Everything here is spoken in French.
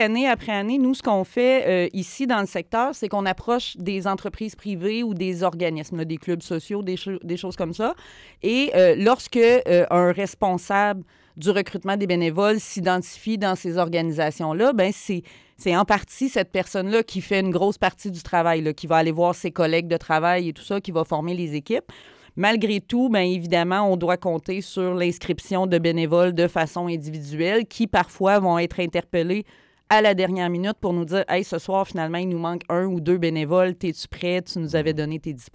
Année après année, nous, ce qu'on fait ici dans le secteur, c'est qu'on approche des entreprises privées ou des organismes, là, des clubs sociaux, des choses comme ça. Et lorsque un responsable du recrutement des bénévoles s'identifie dans ces organisations-là, ben c'est en partie cette personne-là qui fait une grosse partie du travail, là, qui va aller voir ses collègues de travail et tout ça, qui va former les équipes. Malgré tout, bien évidemment, on doit compter sur l'inscription de bénévoles de façon individuelle qui, parfois, vont être interpellés à la dernière minute pour nous dire « Hey, ce soir, finalement, il nous manque 1 ou 2 bénévoles. T'es-tu prêt? Tu nous avais donné tes dispos. »